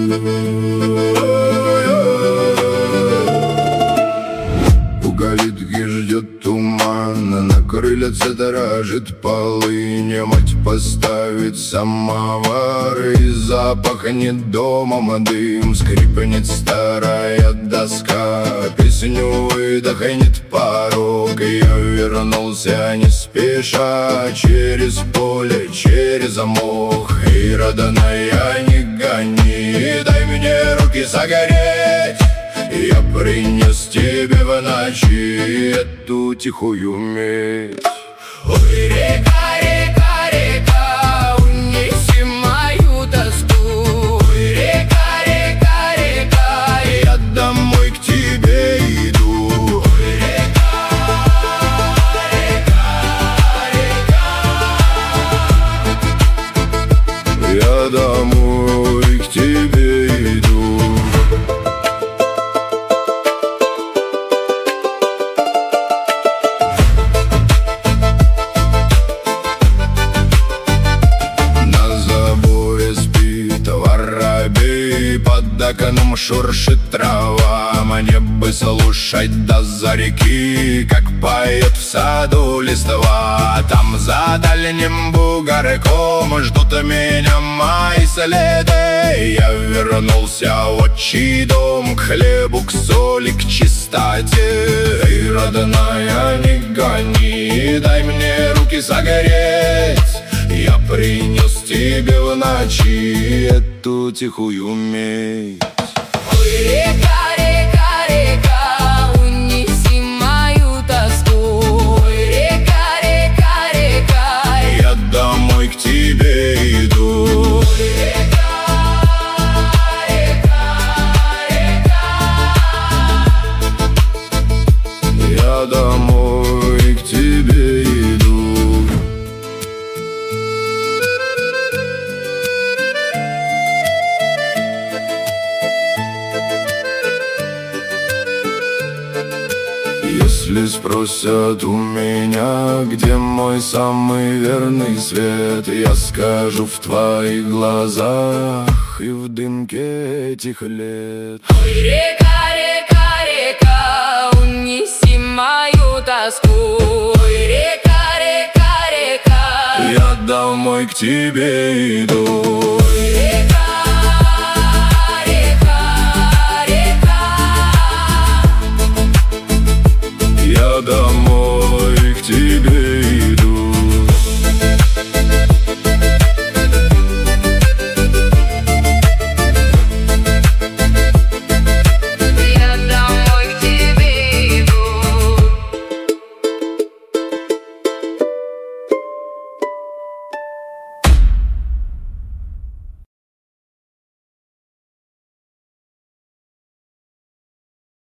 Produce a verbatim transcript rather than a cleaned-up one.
У калитки ждет туман, на крыльце дрожит полынь. Мать поставит самовар, и запахнет домом дым. Скрипнет старая доска, песню выдохнет порог. Я вернулся не спеша, через поле, через мох. И, родная, не гони, дай мне руки согреть. Я принес тебе в ночи эту тихую медь. Ой, река, река, река, унеси мою тоску. Ой, река, река, река, я домой к тебе иду. Ой, река, река, река, я домой к тебе иду. Под окном шуршит трава, мне бы слушать до за реки, как поет в саду листва. Там за дальним бугорком ждут меня мои следы. Я вернулся в отчий дом, к хлебу, к соли, к чистоте. Эй, родная, не гони, дай мне руки согреть. Я принес тебе в ночи эту тихую медь. Ой, река, река, река, унеси мою тоску. Ой, река, река, река, я домой к тебе иду. Ой, река, река, река, я домой к тебе иду. Если спросят у меня, где мой самый верный свет, я скажу: в твоих глазах и в дымке этих лет. Ой, река, река, река, унеси мою тоску. Ой, река, река, река, я домой к тебе иду. Ой, река,